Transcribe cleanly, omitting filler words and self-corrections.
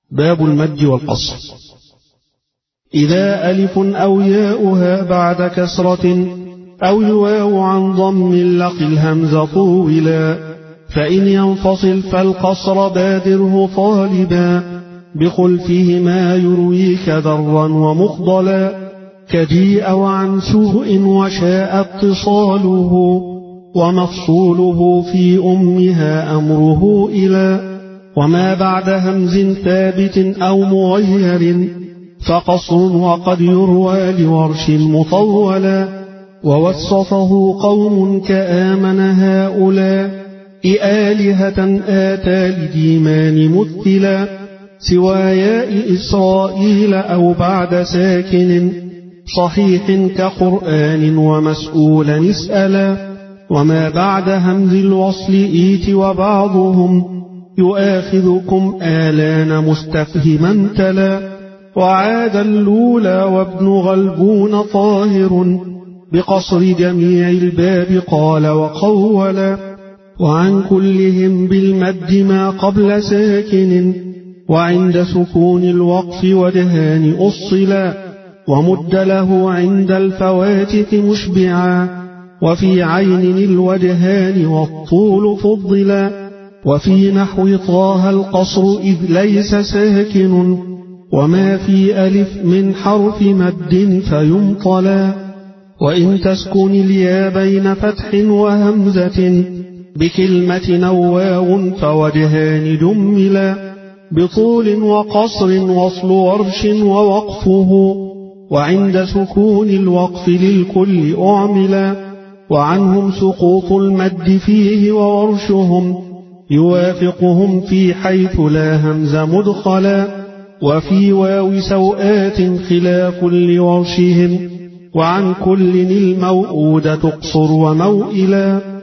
باب المد والقصر. إذا ألف أو ياؤها بعد كسرة أو الواو عن ضم لقي الهمز طولا، فإن ينفصل فالقصر بادره طالبا، بخلفهما يرويك ذرا ومخضلا، كجيء وعن سوء وشاء اتصاله، ومفصوله في أمها أمره إلى، وما بعد همز ثابت أو مغير فقصر، وقد يروى لورش مطولا، ووصفه قوم كآمن هؤلاء، آلهة آتى لديمان مثلا، سوى ياء إسرائيل أو بعد ساكن صحيح كقرآن ومسؤولا اسألا، وما بعد همز الوصل إيت، وبعضهم يؤاخذكم آلان مستفهما تلا، وعاد اللولى وابن غلبون طاهر، بقصر جميع الباب قال وقولا، وعن كلهم بالمد ما قبل ساكن، وعند سكون الوقف وجهان أصلا، ومد له عند الفواتح مشبعا، وفي عين الوجهان والطول فضلا، وفي نحو طه القصر إذ ليس ساكن، وما في ألف من حرف مد فيمطلا، وإن تسكن اليا بين فتح وهمزة بكلمة أو واو فوجهان جملا، بطول وقصر وصل ورش ووقفه، وعند سكون الوقف للكل أعملا، وعنهم سقوط المد فيه وورشهم يوافقهم في حيث لا همز مدخلا، وفي واو سوآت خلاف لورشهم، وعن كل الموؤود تقصر وموئلا.